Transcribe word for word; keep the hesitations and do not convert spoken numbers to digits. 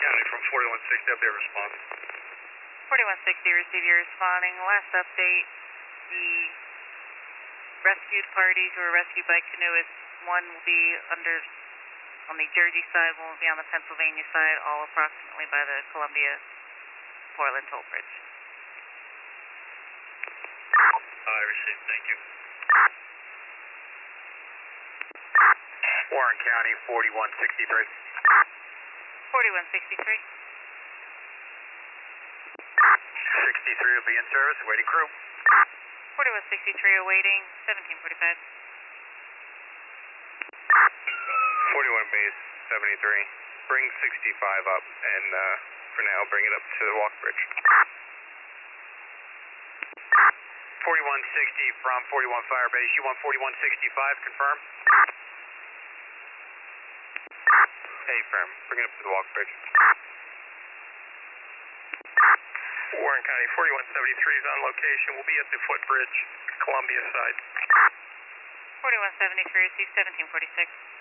County from forty-one sixty, update response. forty-one sixty, receive your responding. Last update, the rescued parties who were rescued by canoeists, one will be under on the Jersey side, one will be on the Pennsylvania side, all approximately by the Columbia Portland toll bridge. I received, thank you. Warren County, forty-one sixty-three. forty-one sixty-three. sixty-three will be in service, waiting crew. forty-one sixty-three awaiting, seventeen forty-five. forty-one base, seventy-three. Bring sixty-five up, and uh, for now, bring it up to the walk bridge. forty-one sixty from forty-one Firebase, you want forty-one sixty-five, confirm? Hey, firm, bring it up to the walk bridge. Warren County, forty-one seventy-three is on location. We'll be at the footbridge, Columbia side. forty-one seventy-three, receive seventeen forty-six.